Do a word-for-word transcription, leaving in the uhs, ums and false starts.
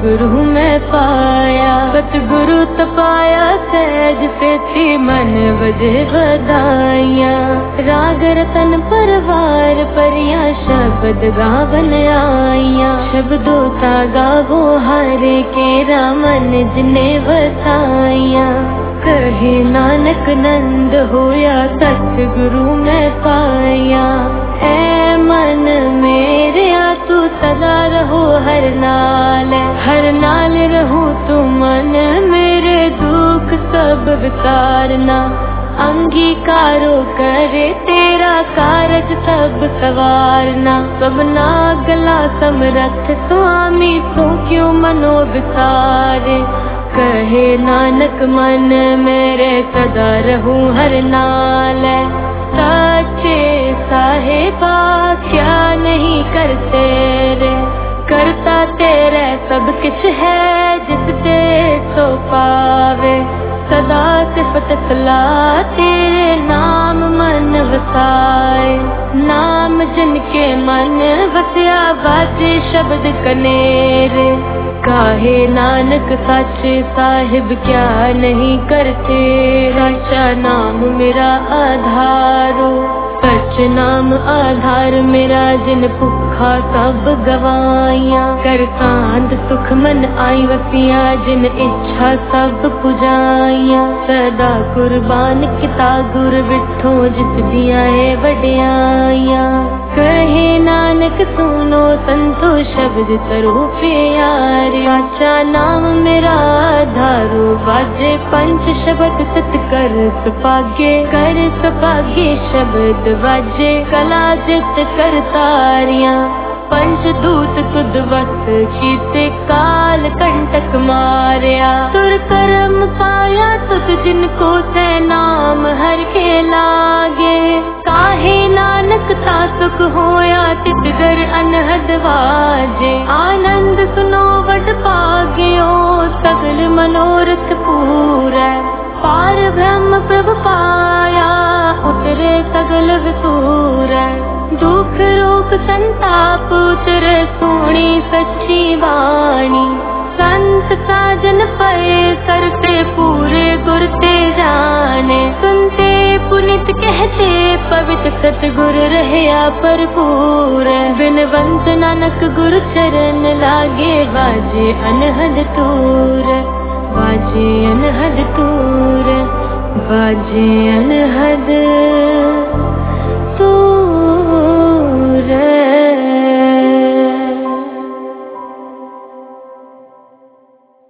सतगुरु मैं पाया। सतगुरु तपाया सहज सेती मन बजे बधाइयां। राग रतन परवार परिया शब्द गावन आइया। शब्दों ता गावो हारे के रामन जिने वसाइया। कहे नानक नंद होया सतगुरु मैं पाया। ऐ मन मेरे आ तू सदा रहो हर नाल। हर नाल रहूं तू मन मेरे दुख सब विसारना। अंगीकारो करे तेरा कारज सब सवारना। सबना गला समरथ स्वामी तू क्यों मनो विसारे। कहे नानक मन मेरे सदा रहूं हर नाल। साचे साहेबा क्या नहीं करते रे। करता तेरे सब किछ है जिससे तो पावे। सदा सिफत सलाह तेरे नाम मन वसाए। नाम जिनके मन वसया बाजे शब्द कनेरे। काहे नानक साचे साहिब क्या नहीं करते। साचा नाम मेरा आधारो। सच नाम आधार मेरा जिन भुखा सब गवाइया। कर सांत सुख मन आई वसिया जिन इच्छा सब पुजाइया। सदा कुर्बान किता गुर विठो जित दिया है वड्याइया। कहे नानक सुनो संतो शब्द तरो प्यारे। साचा नाम मेरा आधारो बाजे पंच शब्द सत कर सपागे। कर सपागे शब्द बाजे कला जित कर तारियां। पंचदूत तुद वत कीते काल कंटक मारया। तुर करम पाया तुद जिनको से नाम हर के लागे। काहे नानक ता सुख होया तित दर अनहद वाजे। आनंद सुनो वड पाग्यो सगल मनोरथ पूरै। पार ब्रह्म प्रभ पाया उतरे सगल वितूरै। दुख रोग संताप उतरे सुनी सच्ची वाणी। संत साजन पए करते पूरे गुर ते जाने। सुनते पुनित कहते पवित्र सतगुर रहया भरपूर। बिनवंत नानक गुरु चरण लागे बाजे अनहद तूर। बाजे अनहद तूर बाजे अन